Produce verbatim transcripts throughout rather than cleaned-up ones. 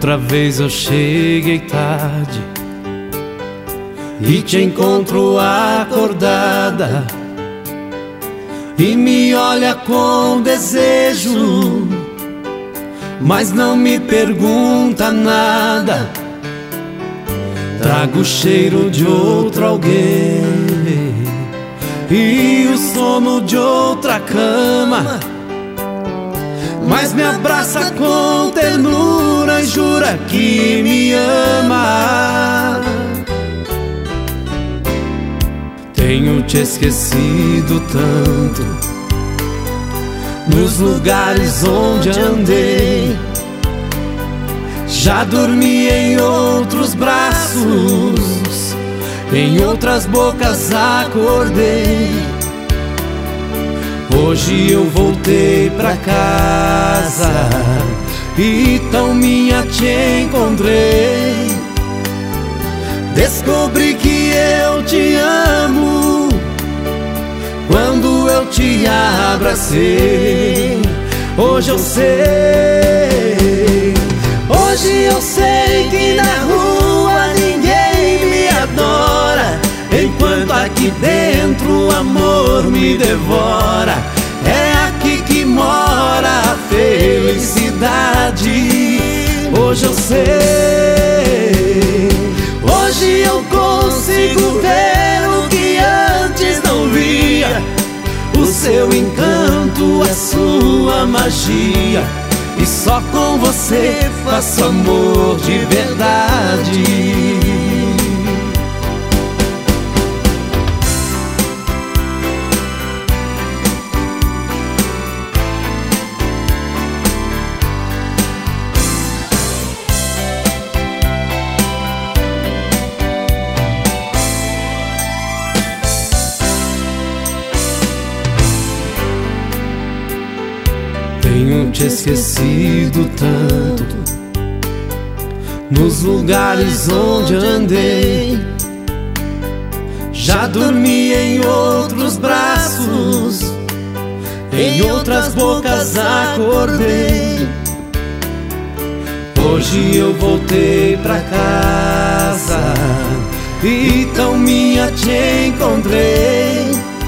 Outra vez eu cheguei tarde e te encontro acordada e me olha com desejo, mas não me pergunta nada. Trago o cheiro de outro alguém e o sono de outra cama, mas me abraça com ternura e jura que me ama. Tenho te esquecido tanto nos lugares onde andei, já dormi em outros braços, em outras bocas acordei. Hoje eu voltei pra casa e tão minha te encontrei. Descobri que eu te amo quando eu te abracei. Hoje eu sei, hoje eu sei que na rua ninguém me adora, enquanto aqui dentro o amor me devora. É aqui que mora a felicidade. Hoje eu sei, hoje eu consigo ver o que antes não via, o seu encanto, a sua magia, e só com você faço amor de verdade. Tenho te esquecido tanto nos lugares onde andei, já dormi em outros braços, em outras bocas acordei. Hoje eu voltei pra casa e tão minha te encontrei.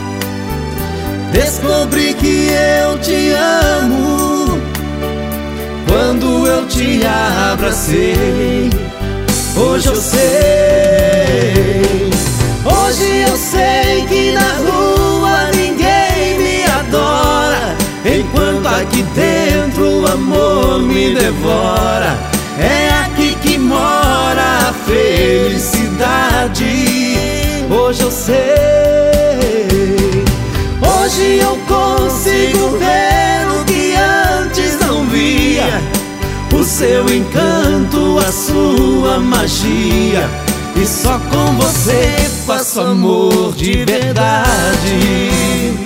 Descobri que eu te amo quando eu te abracei. Hoje eu sei, hoje eu sei que na rua ninguém me adora, enquanto aqui dentro o amor me devora. É aqui que mora a felicidade. Hoje eu sei, hoje eu consigo ver o que antes não via, o seu encanto, a sua magia, e só com você faço amor de verdade.